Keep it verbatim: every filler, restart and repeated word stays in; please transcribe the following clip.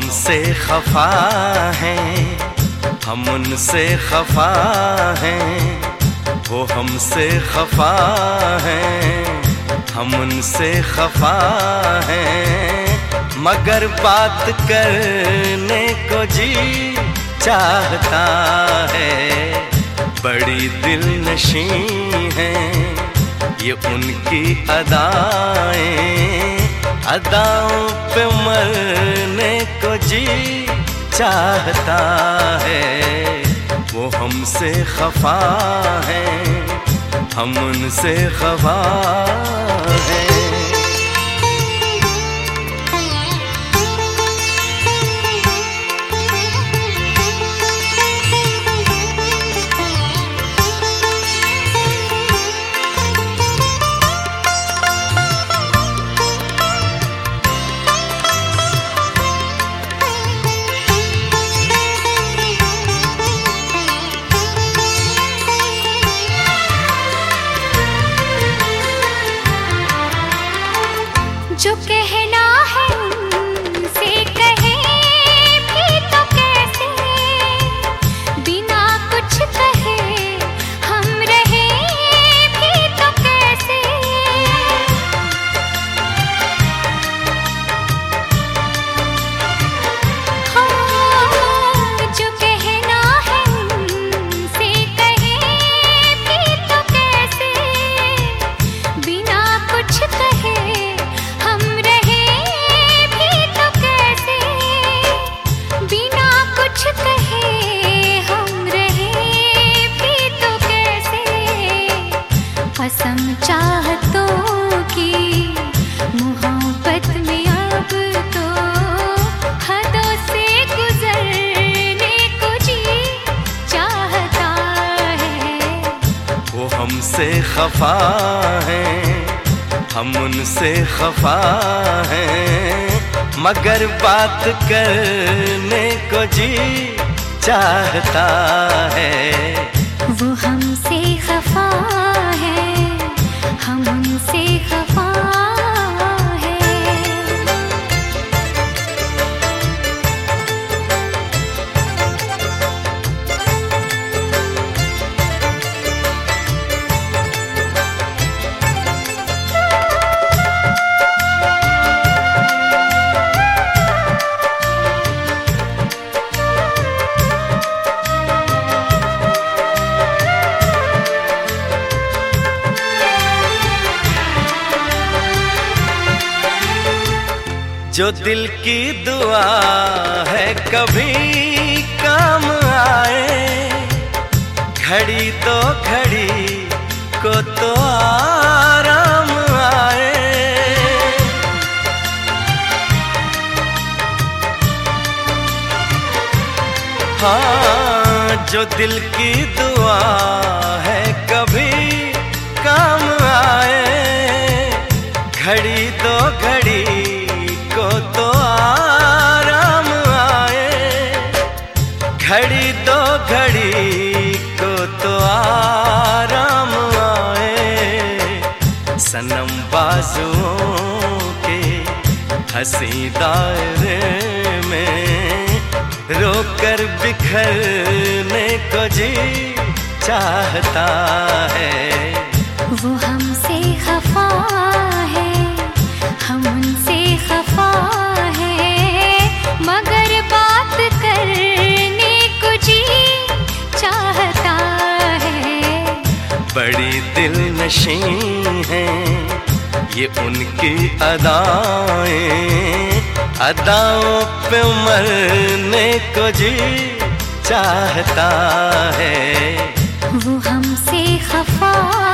हमसे खफा हैं, हम उनसे खफा हैं। वो हमसे खफा हैं, हम उनसे खफा हैं। मगर बात करने को जी चाहता है। बड़ी दिलनशी हैं ये उनकी अदाएं, अदाओं पे मरने को जी चाहता है। वो हमसे खफा हैं, हम उनसे खफा हैं। जो कहना है उनसे कहे भी तो कैसे, बिना कुछ कहे हम रहे भी तो कैसे। हाँ, जो कहना है उनसे कहे भी तो कैसे, बिना कुछ कहे कसम चाहतों की मोहब्बत में अब तो हदों से गुजरने को जी चाहता है। वो हमसे खफा हैं, हम उनसे खफा हैं। मगर बात करने को जी चाहता है। वो हमसे खफा है, हम उनसे खफा है। जो दिल की दुआ है कभी काम आए, घड़ी तो घड़ी को तो आराम आए। हाँ, जो दिल की दुआ है कभी काम आए, घड़ी तो घड़ी को तो आराम आए। घड़ी दो घड़ी को तो आराम आए। सनम बाजुओं के हंसी दायरे में रोकर बिखरने को जी चाहता है। वो हमसे खफा है, हम उनसे खफा है। मगर बात करने को जी चाहता है। बड़ी दिलनशी हैं ये उनकी अदाएं, अदाओं पे मरने को जी चाहता है। वो हमसे खफा